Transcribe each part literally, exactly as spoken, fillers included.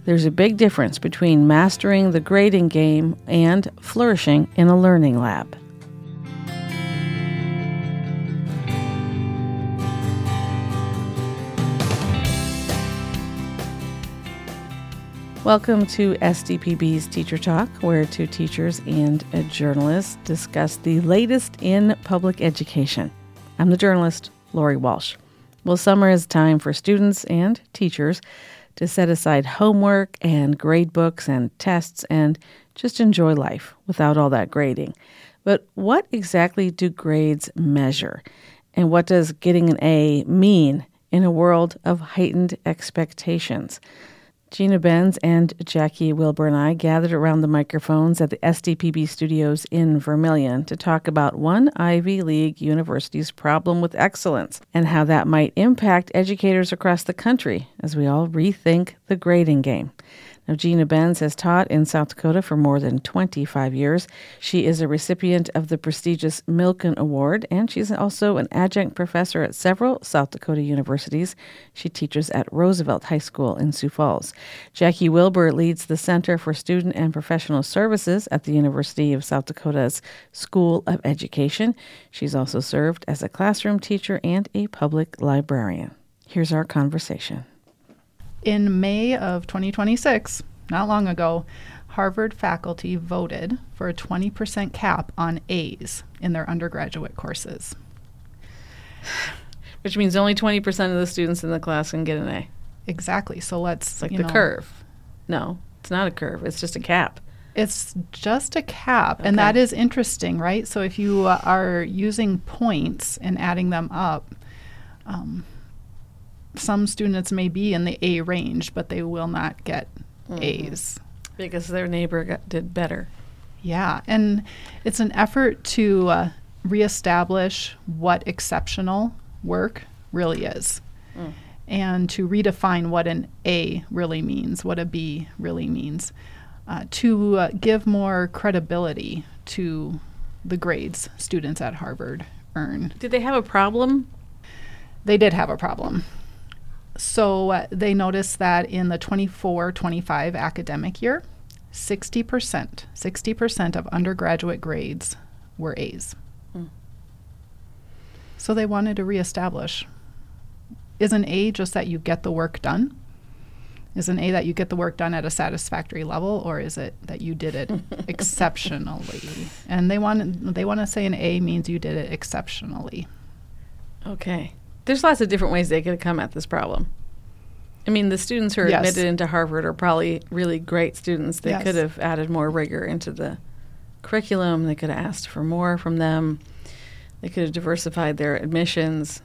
there's a big difference between mastering the grading game and flourishing in a learning lab. Welcome to S D P B's Teacher Talk, where two teachers and a journalist discuss the latest in public education. I'm the journalist, Lori Walsh. Well, summer is time for students and teachers to set aside homework and grade books and tests and just enjoy life without all that grading. But what exactly do grades measure? And what does getting an A mean in a world of heightened expectations? Gina Benz and Jackie Wilbur and I gathered around the microphones at the S D P B studios in Vermilion to talk about one Ivy League university's problem with excellence and how that might impact educators across the country as we all rethink the grading game. Now, Gina Benz has taught in South Dakota for more than twenty-five years. She is a recipient of the prestigious Milken Award, and she's also an adjunct professor at several South Dakota universities. She teaches at Roosevelt High School in Sioux Falls. Jackie Wilbur leads the Center for Student and Professional Services at the University of South Dakota's School of Education. She's also served as a classroom teacher and a public librarian. Here's our conversation. In May of twenty twenty-six, not long ago, Harvard faculty voted for a twenty percent cap on A's in their undergraduate courses. Which means only twenty percent of the students in the class can get an A. Exactly. So let's, It's like you the know, curve. No, it's not a curve. It's just a cap. It's just a cap. Okay. And that is interesting, right? So if you uh, are using points and adding them up, um, some students may be in the A range, but they will not get mm-hmm. A's. Because their neighbor got, did better. Yeah, and it's an effort to uh, reestablish what exceptional work really is, mm. and to redefine what an A really means, what a B really means, uh, to uh, give more credibility to the grades students at Harvard earn. Did they have a problem? They did have a problem. So uh, they noticed that in the twenty-four twenty-five academic year, sixty percent, sixty percent of undergraduate grades were A's. Mm. So they wanted to reestablish, is an A just that you get the work done? Is an A that you get the work done at a satisfactory level, or is it that you did it exceptionally? And they want they want to say an A means you did it exceptionally. Okay. There's lots of different ways they could come at this problem. I mean, the students who are yes. admitted into Harvard are probably really great students. They yes. could have added more rigor into the curriculum. They could have asked for more from them. They could have diversified their admissions.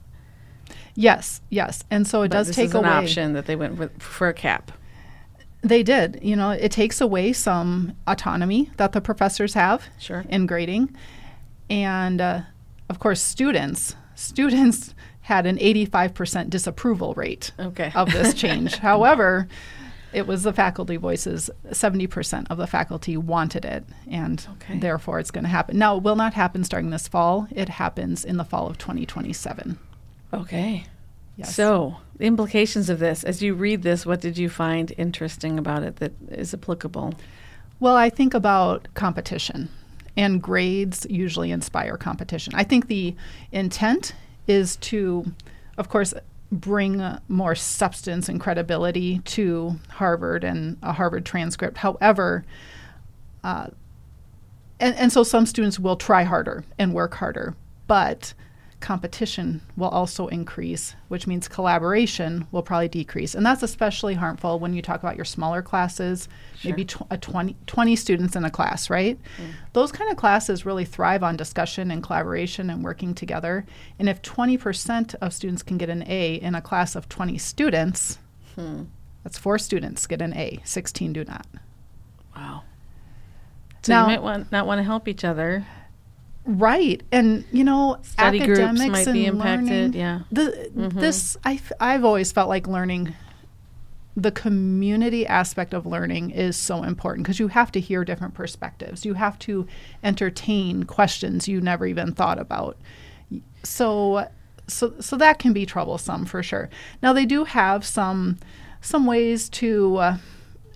Yes, yes. And so it but does this take is an away. option that they went with for a cap. They did. You know, it takes away some autonomy that the professors have sure. in grading. And, uh, of course, students, students had an eighty-five percent disapproval rate okay. of this change. However, it was the faculty voices. seventy percent of the faculty wanted it, and okay. therefore it's going to happen. Now, it will not happen starting this fall. It happens in the fall of twenty twenty-seven. Okay. Yes. So, the implications of this, as you read this, what did you find interesting about it that is applicable? Well, I think about competition, and grades usually inspire competition. I think the intent is to, of course, bring uh, more substance and credibility to Harvard and a Harvard transcript. However, uh, and, and so some students will try harder and work harder, but competition will also increase, which means collaboration will probably decrease. And that's especially harmful when you talk about your smaller classes, sure. maybe tw- a twenty, twenty students in a class, right? Mm. Those kind of classes really thrive on discussion and collaboration and working together. And if twenty percent of students can get an A in a class of twenty students, hmm. that's four students get an A, sixteen do not. Wow. So now, you might want, not want to help each other. Right. And, you know, study academics groups might and be impacted. learning, Yeah. The, mm-hmm. This, I, I've always felt like learning, the community aspect of learning is so important because you have to hear different perspectives. You have to entertain questions you never even thought about. So, so, so that can be troublesome for sure. Now, they do have some, some ways to uh,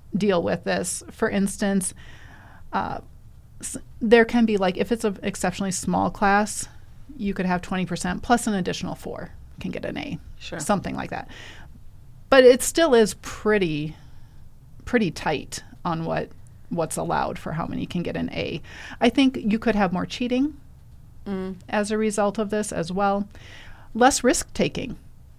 deal with this. For instance, uh, s- there can be, like, if it's an exceptionally small class, you could have twenty percent plus an additional four can get an A, Sure. something like that. But it still is pretty, pretty tight on what what's allowed for how many can get an A. I think you could have more cheating Mm. as a result of this as well. Less risk taking.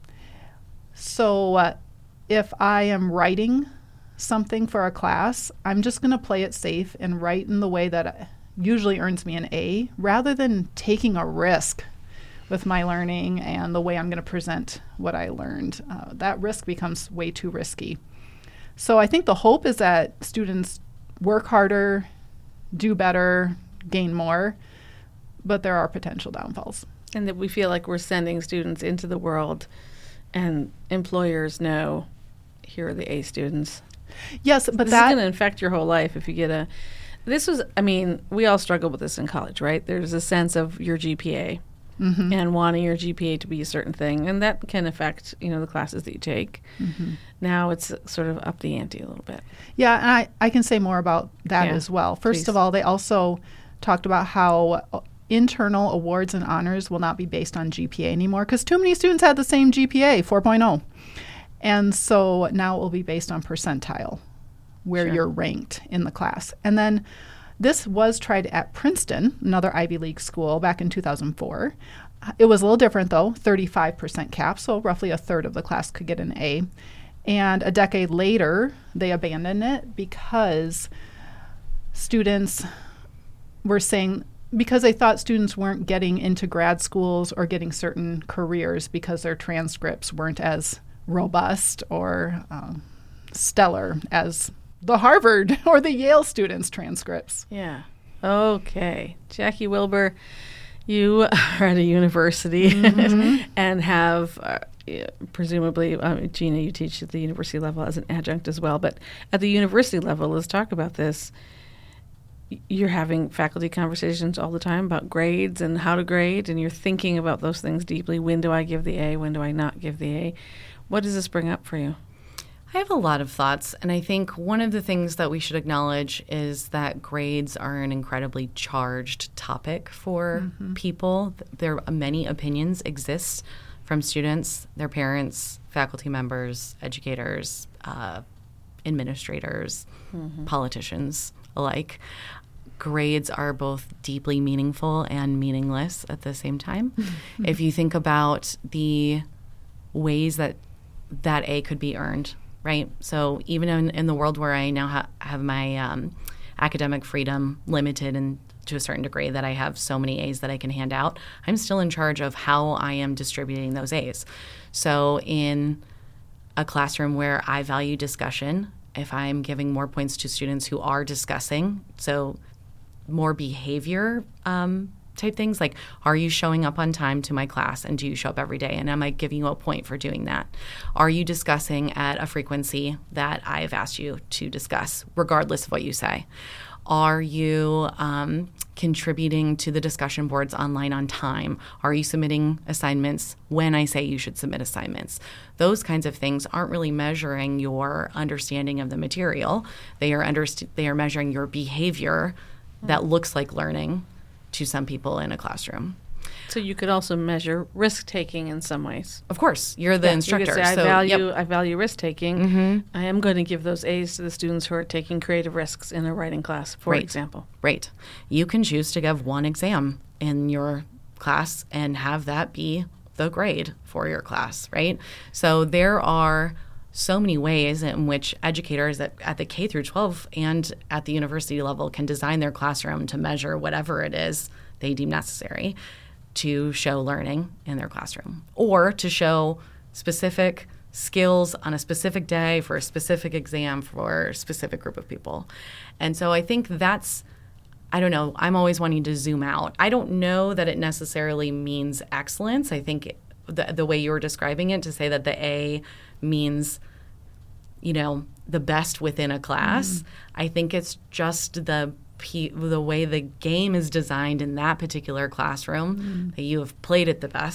So uh, if I am writing something for a class, I'm just going to play it safe and write in the way that usually earns me an A, rather than taking a risk with my learning and the way I'm going to present what I learned. Uh, that risk becomes way too risky. So I think the hope is that students work harder, do better, gain more, but there are potential downfalls. And that we feel like we're sending students into the world and employers know, here are the A students. Yes, but this that is going to infect your whole life if you get a... This was, I mean, we all struggle with this in college, right? There's a sense of your G P A mm-hmm. and wanting your G P A to be a certain thing, and that can affect, you know, the classes that you take. Mm-hmm. Now it's sort of up the ante a little bit. Yeah, and I, I can say more about that Yeah, as well. First please. of all, they also talked about how internal awards and honors will not be based on G P A anymore, because too many students had the same G P A, four point oh. And so now it will be based on percentile, where Sure. you're ranked in the class. And then this was tried at Princeton, another Ivy League school, back in two thousand four. It was a little different, though, thirty-five percent cap, so roughly a third of the class could get an A. And a decade later, they abandoned it because students were saying, because they thought students weren't getting into grad schools or getting certain careers because their transcripts weren't as robust or um, stellar as the Harvard or the Yale students' transcripts. Yeah. Okay. Jackie Wilbur, you are at a university Mm-hmm. and have uh, yeah, presumably, um, Gina, you teach at the university level as an adjunct as well, but at the university level, let's talk about this. Y- You're having faculty conversations all the time about grades and how to grade, and you're thinking about those things deeply. When do I give the A? When do I not give the A? What does this bring up for you? I have a lot of thoughts, and I think one of the things that we should acknowledge is that grades are an incredibly charged topic for Mm-hmm. people. There are many opinions exist from students, their parents, faculty members, educators, uh, administrators, Mm-hmm. politicians alike. Grades are both deeply meaningful and meaningless at the same time. If you think about the ways that that A could be earned, right? So even in, in the world where I now ha- have my um, academic freedom limited and to a certain degree that I have so many A's that I can hand out, I'm still in charge of how I am distributing those A's. So in a classroom where I value discussion, if I'm giving more points to students who are discussing, so more behavior um, type things like, are you showing up on time to my class, and do you show up every day, and am I giving you a point for doing that? Are you discussing at a frequency that I've asked you to discuss, regardless of what you say? Are you um, contributing to the discussion boards online on time? Are you submitting assignments when I say you should submit assignments? Those kinds of things aren't really measuring your understanding of the material. They are underst- they are measuring your behavior that looks like learning to some people in a classroom. So you could also measure risk-taking in some ways. Of course, you're the Yeah, you instructor. could say, I so, value yep. I value risk taking. Mm-hmm. I am going to give those A's to the students who are taking creative risks in a writing class, for Right. example. Right. You can choose to give one exam in your class and have that be the grade for your class, right? So there are so many ways in which educators at, at the K through twelve and at the university level can design their classroom to measure whatever it is they deem necessary to show learning in their classroom, or to show specific skills on a specific day for a specific exam for a specific group of people. And so I think that's, I don't know, I'm always wanting to zoom out. I don't know that it necessarily means excellence. I think the, the way you were describing it, to say that the A means, you know, the best within a class, mm. I think it's just the the way the game is designed in that particular classroom, mm. that you have played it the best.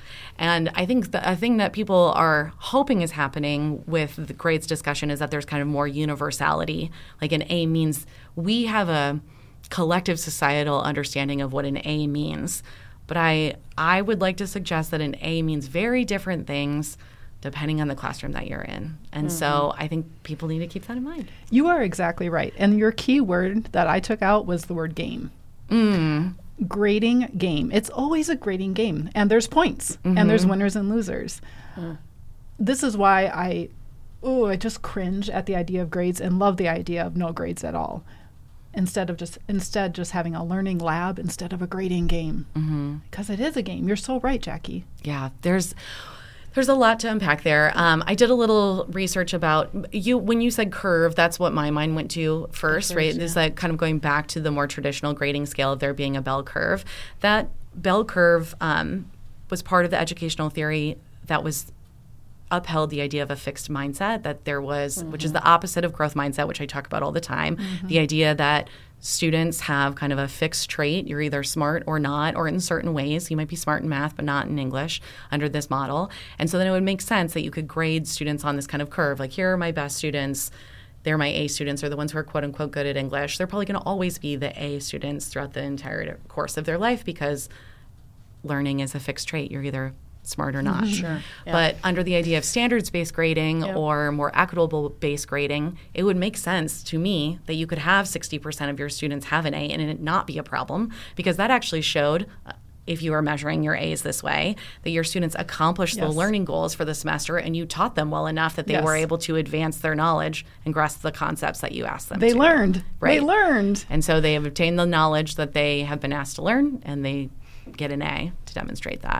And I think the a thing that people are hoping is happening with the grades discussion is that there's kind of more universality. Like an A means we have a collective societal understanding of what an A means. But I I would like to suggest that an A means very different things depending on the classroom that you're in. And mm-hmm. so I think people need to keep that in mind. You are exactly right. And your key word that I took out was the word game. Mm. Grading game. It's always a grading game. And there's points. Mm-hmm. And there's winners and losers. Mm. This is why I, oh, I just cringe at the idea of grades and love the idea of no grades at all. Instead of just instead just having a learning lab instead of a grading game. Mm-hmm. Because it is a game. You're so right, Jackie. Yeah, there's... There's a lot to unpack there. Um, I did a little research about you. When you said curve, that's what my mind went to first, curves, right? yeah. Is that kind of going back to the more traditional grading scale of there being a bell curve. That bell curve um, was part of the educational theory that was upheld the idea of a fixed mindset, that there was, mm-hmm. which is the opposite of growth mindset, which I talk about all the time. Mm-hmm. The idea that students have kind of a fixed trait. You're either smart or not, or in certain ways. You might be smart in math, but not in English under this model. And so then it would make sense that you could grade students on this kind of curve. Like, here are my best students. They're my A students, or the ones who are quote unquote good at English. They're probably going to always be the A students throughout the entire course of their life because learning is a fixed trait. You're either smart or not. Mm-hmm. Sure. Yeah. But under the idea of standards-based grading yep. or more equitable-based grading, it would make sense to me that you could have sixty percent of your students have an A and it not be a problem, because that actually showed, uh, if you are measuring your A's this way, that your students accomplished yes. the learning goals for the semester and you taught them well enough that they yes. were able to advance their knowledge and grasp the concepts that you asked them they to. They learned. Right. They learned. And so they have obtained the knowledge that they have been asked to learn, and they get an A to demonstrate that.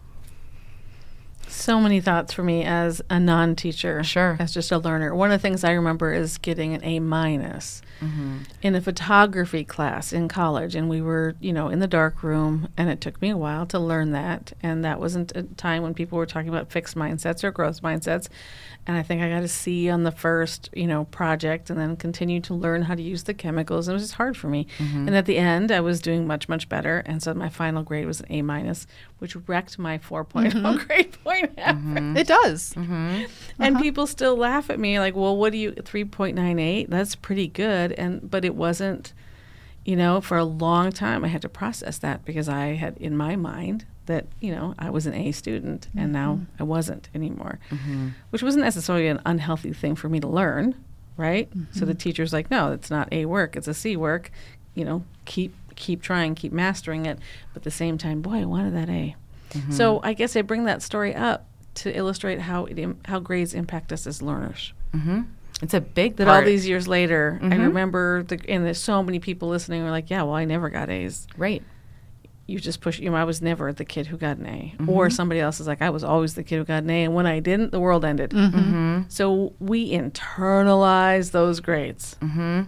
So many thoughts for me as a non-teacher, sure, as just a learner. One of the things I remember is getting an A minus mm-hmm. in a photography class in college, and we were, you know, in the dark room, and it took me a while to learn that, and that wasn't a time when people were talking about fixed mindsets or growth mindsets. And I think I got a C on the first, you know, project, and then continued to learn how to use the chemicals. And it was just hard for me. Mm-hmm. And at the end, I was doing much, much better. And so my final grade was an A minus, which wrecked my four point oh mm-hmm. grade point average. Mm-hmm. It does. Mm-hmm. And uh-huh. people still laugh at me, like, well, what do you, three point nine eight? That's pretty good. And but it wasn't, you know, for a long time I had to process that, because I had in my mind that, you know, I was an A student, and mm-hmm. now I wasn't anymore, mm-hmm. which wasn't necessarily an unhealthy thing for me to learn, right? Mm-hmm. So the teacher's like, no, it's not A work, it's a C work. You know, keep keep trying, keep mastering it. But at the same time, boy, I wanted that A. Mm-hmm. So I guess I bring that story up to illustrate how it Im- how grades impact us as learners. Mm-hmm. It's a big that part. all these years later, mm-hmm. I remember, the, and there's so many people listening who are like, yeah, well, I never got A's. Right. You just push, you know, I was never the kid who got an A. Mm-hmm. Or somebody else is like, I was always the kid who got an A, and when I didn't, the world ended. Mm-hmm. Mm-hmm. So we internalize those grades. Mm-hmm.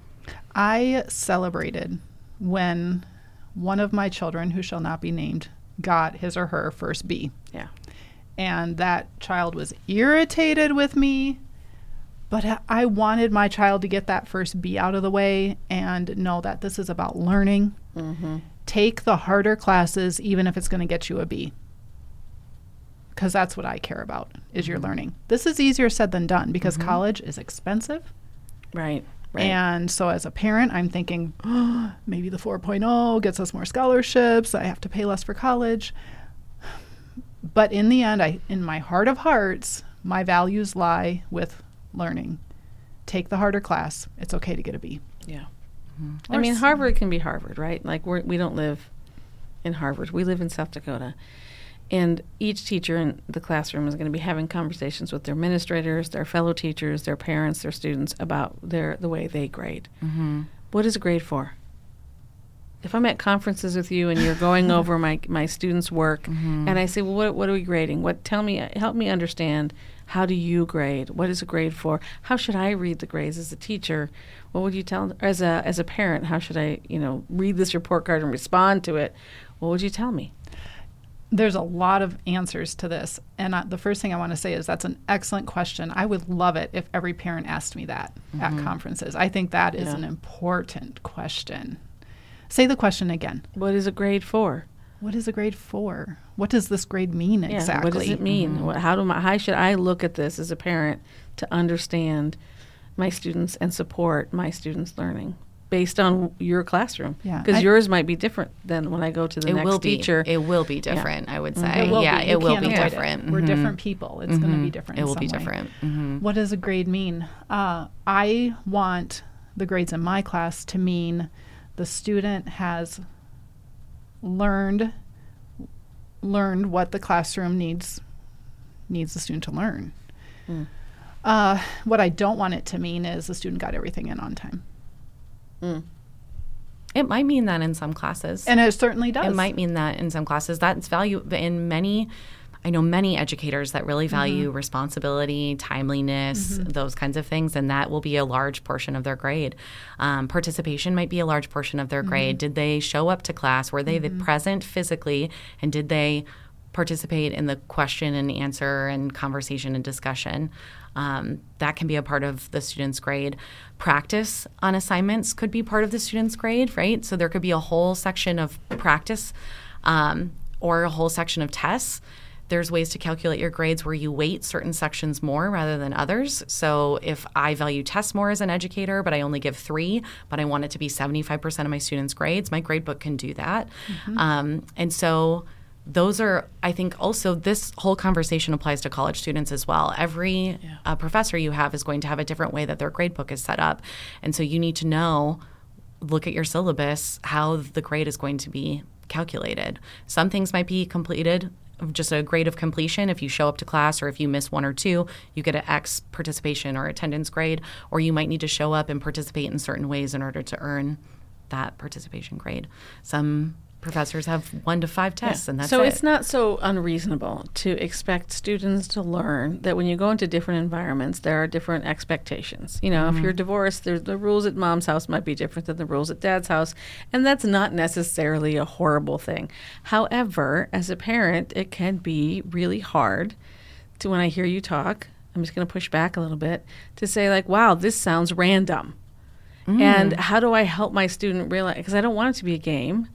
I celebrated when one of my children, who shall not be named, got his or her first B. Yeah. And that child was irritated with me, but I wanted my child to get that first B out of the way and know that this is about learning. Mm-hmm. Take the harder classes, even if it's going to get you a B. Because that's what I care about, is your learning. This is easier said than done, because mm-hmm. college is expensive. Right, right. And so as a parent, I'm thinking, oh, maybe the four point oh gets us more scholarships. I have to pay less for college. But in the end, I, in my heart of hearts, my values lie with learning. Take the harder class. It's okay to get a B. Yeah. Mm-hmm. I mean, Harvard can be Harvard, right? Like, we're, we don't live in Harvard. We live in South Dakota. And each teacher in the classroom is going to be having conversations with their administrators, their fellow teachers, their parents, their students about their the way they grade. Mm-hmm. What is a grade for? If I'm at conferences with you and you're going over my, my students' work, mm-hmm. and I say, well, what what are we grading? What tell me, help me understand. How do you grade? What is a grade for? How should I read the grades as a teacher? What would you tell as a as a parent? How should I, you know, read this report card and respond to it? What would you tell me? There's a lot of answers to this. And I, the first thing I want to say is that's an excellent question. I would love it if every parent asked me that mm-hmm. at conferences. I think that is yeah. an important question. Say the question again. What is a grade for? what is a grade for? What does this grade mean Yeah, exactly? what does it mean? Mm-hmm. What, how do my, how should I look at this as a parent to understand my students and support my students' learning based on your classroom? Yeah, Because I- yours might be different than when I go to the It next will be. teacher. It will be different, I would say. It will yeah, be. it You will can't be avoid it. different. We're Mhm. different people. It's going to be Mhm. different. It in will be some way. different. Mhm. What does a grade mean? Uh, I want the grades in my class to mean the student has learned learned what the classroom needs needs the student to learn. Mm. Uh, what I don't want it to mean is the student got everything in on time, Mm. It might mean that in some classes. and it certainly does. It might mean that in some classes. That's value in many. I know many educators that really value Mm-hmm. responsibility, timeliness, those kinds of things, and that will be a large portion of their grade. Um, participation might be a large portion of their Mm-hmm. grade. Did they show up to class? Were they the present physically, and did they participate in the question and answer and conversation and discussion? Um, that can be a part of the student's grade. Practice on assignments could be part of the student's grade, right? So there could be a whole section of practice um, or a whole section of tests. There's ways to calculate your grades where you weight certain sections more rather than others. So if I value tests more as an educator, but I only give three, but I want it to be seventy-five percent of my students' grades, my grade book can do that. Um, and so those are, I think also this whole conversation applies to college students as well. Every Yeah. uh, professor you have is going to have a different way that their grade book is set up. And so you need to know, look at your syllabus, how the grade is going to be calculated. Some things might be completed, just a grade of completion. If you show up to class or if you miss one or two, you get an X participation or attendance grade, or you might need to show up and participate in certain ways in order to earn that participation grade. Some professors have one to five tests, Yeah. and that's so it. it's not so unreasonable to expect students to learn that when you go into different environments, there are different expectations. You know, Mm-hmm. if you're divorced, there's the rules at mom's house might be different than the rules at dad's house, and that's not necessarily a horrible thing. However, as a parent, it can be really hard to, when I hear you talk, I'm just going to push back a little bit, to say like, wow, this sounds random. Mm. And how do I help my student realize, because I don't want it to be a game.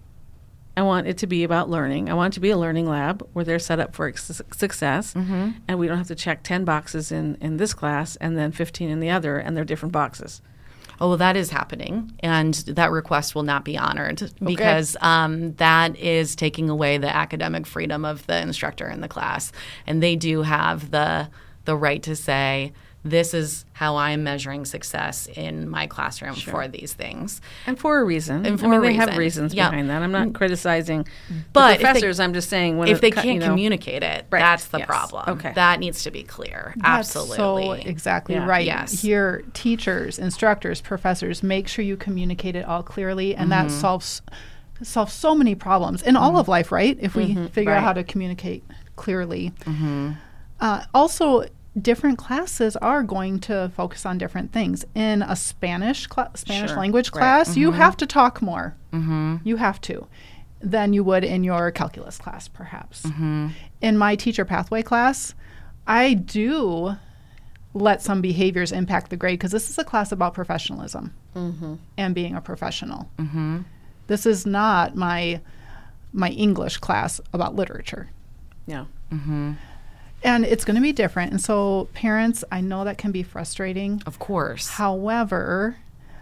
I want it to be about learning. I want it to be a learning lab where they're set up for ex- success, Mm-hmm. and we don't have to check ten boxes in, in this class and then fifteen in the other, and they're different boxes. Oh, well, that is happening, and that request will not be honored because um, that is taking away the academic freedom of the instructor in the class, and they do have the the right to say, this is how I'm measuring success in my classroom Sure. for these things. And for a reason. And for I mean, a they have reason. reasons Yeah. behind that. I'm not criticizing But the if they- professors. I'm just saying when If it they co- can't you know, communicate it, Right. that's the Yes. problem. Okay. That needs to be clear. That's Absolutely. so exactly Yeah. right. Yes. Here, teachers, instructors, professors, make sure you communicate it all clearly, and Mm-hmm. that solves solves so many problems in all of life, right? If we figure Right. out how to communicate clearly. Mm-hmm. Uh, also, different classes are going to focus on different things. In a Spanish cla- Spanish Sure. language Right. class, you have to talk more. Mm-hmm. You have to than you would in your calculus class, perhaps. Mm-hmm. In my teacher pathway class, I do let some behaviors impact the grade because this is a class about professionalism Mhm. and being a professional. Mm-hmm. This is not my my English class about literature. Yeah. Mm-hmm. And it's going to be different. And so parents, I know that can be frustrating. Of course. However,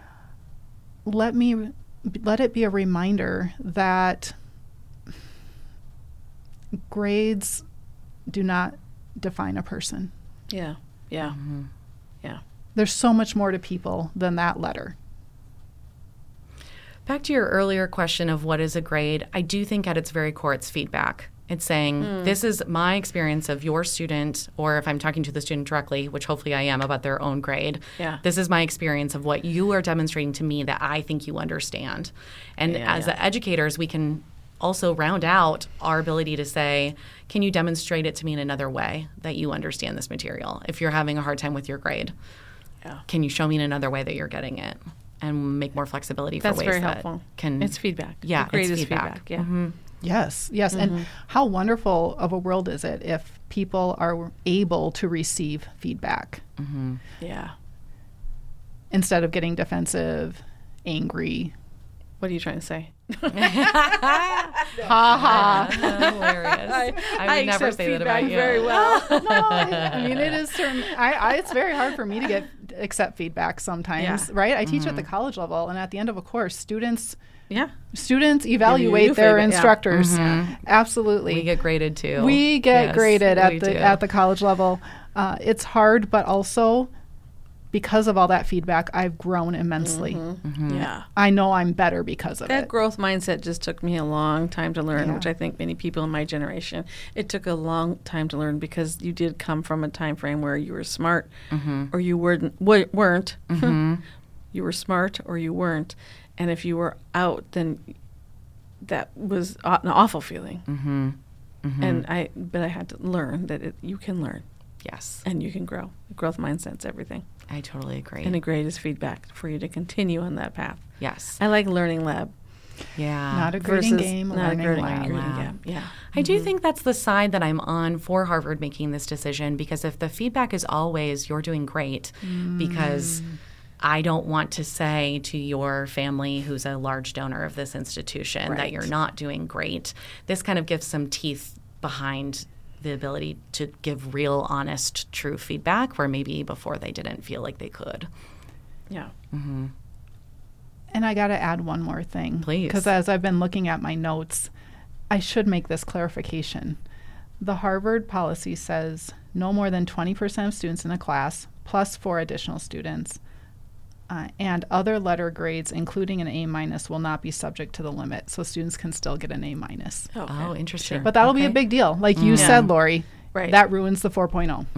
let me let it be a reminder that grades do not define a person. Yeah. Yeah. Mm-hmm. Yeah. There's so much more to people than that letter. Back to your earlier question of what is a grade, I do think at its very core it's feedback. It's saying, this is my experience of your student, or if I'm talking to the student directly, which hopefully I am about their own grade, Yeah. this is my experience of what you are demonstrating to me that I think you understand. And Yeah, as yeah. educators, we can also round out our ability to say, can you demonstrate it to me in another way that you understand this material? If you're having a hard time with your grade, Yeah. can you show me in another way that you're getting it? And make more flexibility for That's ways very that helpful. can... It's feedback. Yeah, The grade it's is feedback. Yeah. Mhm. Yes, yes. And how wonderful of a world is it if people are able to receive feedback Yeah. instead of getting defensive, angry, What are you trying to say? Ha ha. Hilarious. I, I would never say that about you. Very well. No, I, I mean it is certain. I, I it's very hard for me to get accept feedback sometimes, Yeah. right? I teach at the college level, and at the end of a course, students Yeah. students evaluate you their feedback, yeah. instructors. Absolutely, We get graded too. We get Yes, graded we at the do. at the college level. Uh, it's hard, but also because of all that feedback, I've grown immensely. Yeah. I know I'm better because of That it. growth mindset just took me a long time to learn, Yeah. which I think many people in my generation, it took a long time to learn because you did come from a time frame where you were smart or you weren't. wa- weren't. You were smart or you weren't. And if you were out, then that was a- an awful feeling. Mm-hmm. And I, but I had to learn that it, you can learn Yes, and you can grow. Growth mindset's everything. I totally agree. And a grade is feedback for you to continue on that path. yes. I like Learning Lab. Yeah. Not a grading versus game, a not a learning grading, lab. grading Lab. game. Yeah. I do think that's the side that I'm on for Harvard making this decision, because if the feedback is always you're doing great, because I don't want to say to your family who's a large donor of this institution that Right. you're not doing great, this kind of gives some teeth behind the ability to give real, honest, true feedback where maybe before they didn't feel like they could. Yeah. And I got to add one more thing. Please. Because as I've been looking at my notes, I should make this clarification. The Harvard policy says no more than twenty percent of students in a class plus four additional students. Uh, and other letter grades, including an A minus, will not be subject to the limit. So students can still get an A minus. Okay. Oh, interesting. But that'll be a Okay. big deal. Like you Yeah. said, Lori, Right. that ruins the four point oh.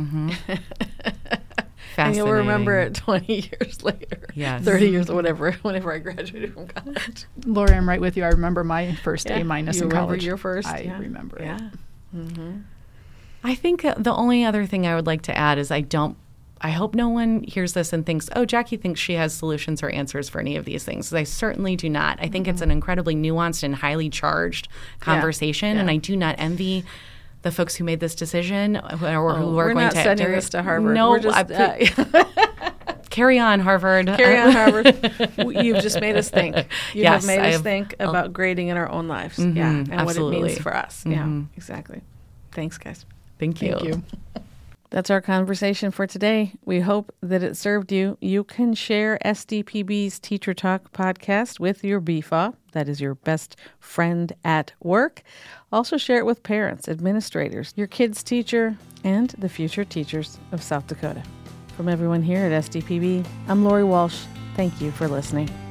And you'll remember Fascinating. it twenty years later. Yes. thirty years or whatever, whenever I graduated from college. Lori, I'm right with you. I remember my first Yeah. A minus You in remember college. your first? I Yeah. remember it. Yeah. I think uh, the only other thing I would like to add is I don't, I hope no one hears this and thinks, oh, Jackie thinks she has solutions or answers for any of these things. 'Cause I certainly do not. I think it's an incredibly nuanced and highly charged conversation, and Yeah. I do not envy the folks who made this decision or who are Oh, we're going not to sending enter- this to Harvard. No, We're just, I- uh, carry on, Harvard. carry on, Harvard. You've just made us think. You Yes, have made I us have- think oh. about grading in our own lives. Mhm, Yeah. And what it absolutely. means for us. Yeah. Mhm. Exactly. Thanks, guys. Thank you. Thank you. That's our conversation for today. We hope that it served you. You can share S D P B's Teacher Talk podcast with your B F A, that is your best friend at work. Also share it with parents, administrators, your kid's teacher, and the future teachers of South Dakota. From everyone here at S D P B, I'm Lori Walsh. Thank you for listening.